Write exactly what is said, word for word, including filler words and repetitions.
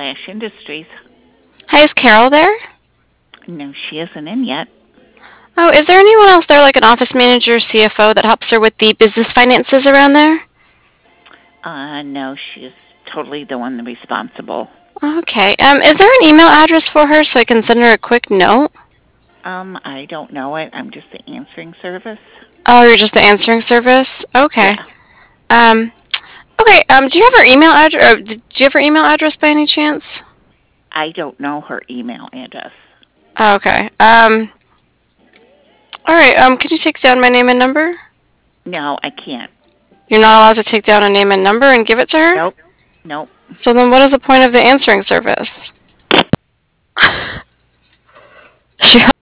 Flash Industries. Hi, is Carol there? No, she isn't in yet. Oh, is there anyone else there, like an office manager, C F O, that helps her with the business finances around there? Uh, no, she's totally the one responsible. Okay. Um, is there an email address for her so I can send her a quick note? Um, I don't know it. I'm just the answering service. Oh, you're just the answering service? Okay. Yeah. Um, okay. Um, do you have her email address? Do you have her email address by any chance? I don't know her email address. Oh, okay. Um, all right. Um, can you take down my name and number? No, I can't. You're not allowed to take down a name and number and give it to her? Nope. Nope. So then what is the point of the answering service? She